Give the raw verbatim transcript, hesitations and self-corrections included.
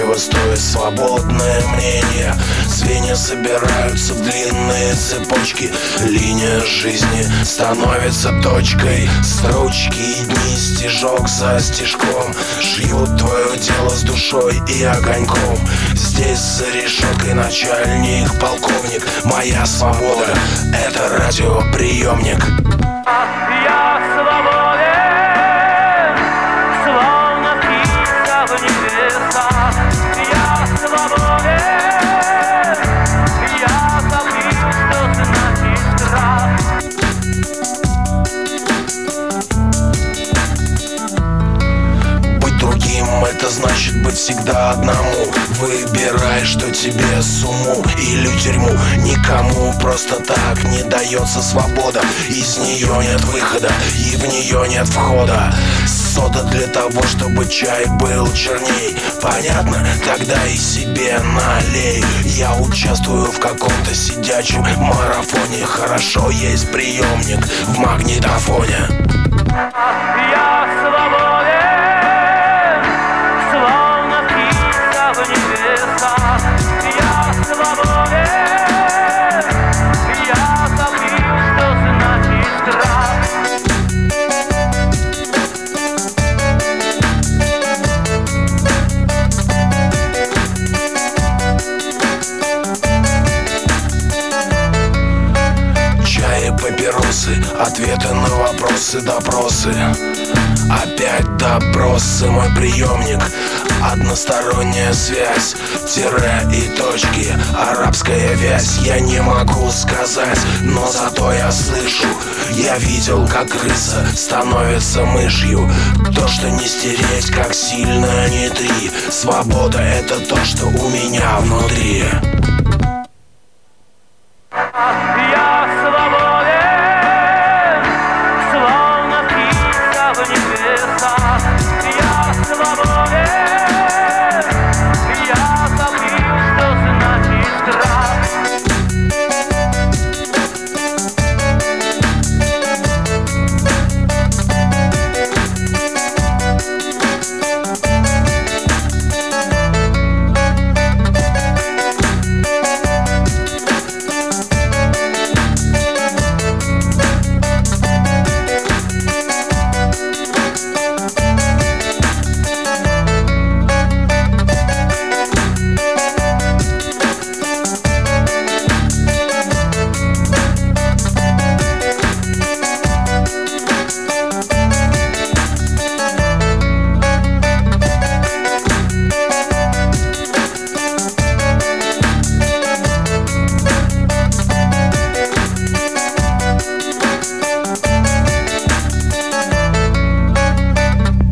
чего стоит свободное мнение. Звенья собираются в длинные цепочки. Линия жизни становится точкой. Строчки и дни, стежок за стежком, шьют твое тело с душой и огоньком. Здесь за решеткой начальник, полковник. Моя свобода — это радиоприемник. Я свободен, словно птица в небесах. Я свободен, я забыл, что значит страх. Быть другим — это значит быть всегда одному. Выбирай, что тебе с уму или тюрьму. Никому просто так не дается свобода. Из нее нет выхода и в нее нет входа. Сода для того, чтобы чай был черней. Понятно? Тогда и себе налей. Я участвую в каком-то сидячем марафоне. Хорошо, есть приемник в магнитофоне. Я свободен, словно птица в небесах. Я свободен, я забыл, что значит страх. Чай и папиросы, ответы на вопросы, допросы. Опять допросы, мой приемник. Односторонняя связь, тире и точки, арабская вязь. Я не могу сказать, но зато я слышу. Я видел, как крыса становится мышью. То, что не стереть, как сильно не три. Свобода — это то, что у меня внутри.